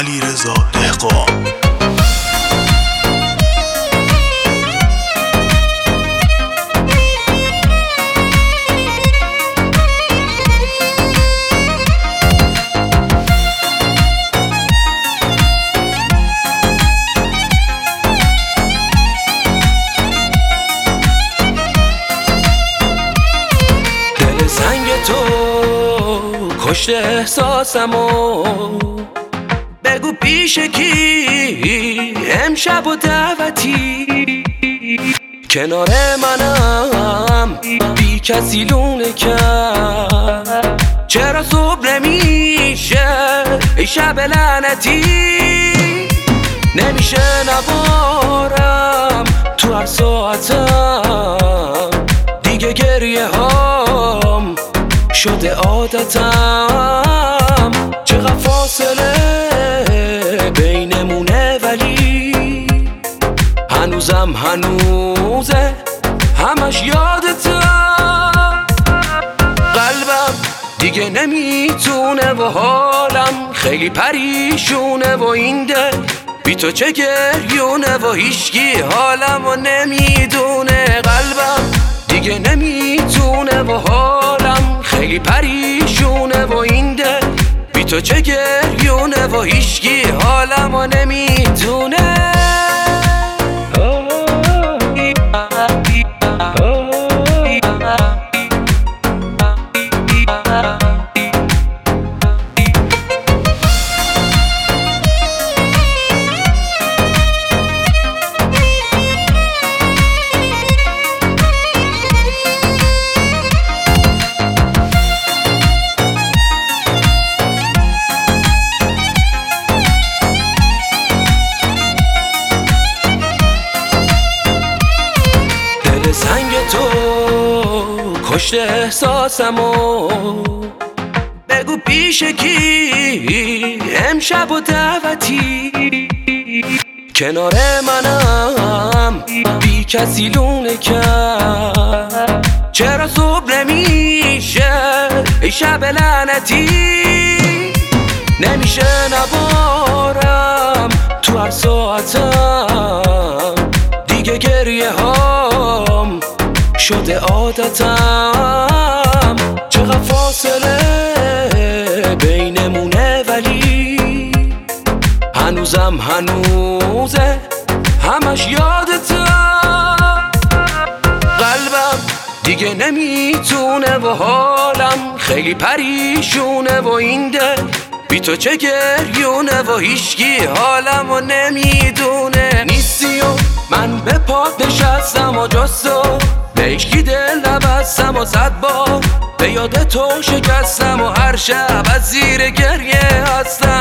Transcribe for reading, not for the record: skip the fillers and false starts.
علیرضا دهقان. سنگ تو کشت احساسمو، بگو پیش کی امشب و دعوتی، کنار منم بی کسی لونه کرد، چرا صبح نمیشه ای شب لعنتی، نمیشه نبارم تو هر ساعتم، دیگه گریه هام شده عادتم، چقدر فاصله بینمونه ولی هنوزم هنوزه همش یادتم، قلبم دیگه نمیتونه و حالم خیلی پریشونه و این دل بی تو چه گریونه و هیچکی حالمو نمیدونه، قلبم دیگه نمیتونه و حالم خیلی پریشونه و این دل بی تو چه گریونه و هیچکی حالمو نمیتونه. سنگ تو کشت احساسمو، بگو پیش کی امشب و دعوتی، کنار منم بی کسی لونه کرد، چرا صبح نمیشه ای شب لعنتی، نمیشه نبارم تو هر ساعتم، دیگه گریه هام شده عادتم، چقدر فاصله بینمونه ولی هنوزم هنوزه همش یادتم، قلبم دیگه نمیتونه و حالم خیلی پریشونه و این دل بی تو چه گریونه و هیچکی حالمو نمیدونه، نیستی و من به پات نشستم و جستو به هیچکی دل نبستم و 100 بار به یاد تو شکستم و هر شب از زیر گریه هستم.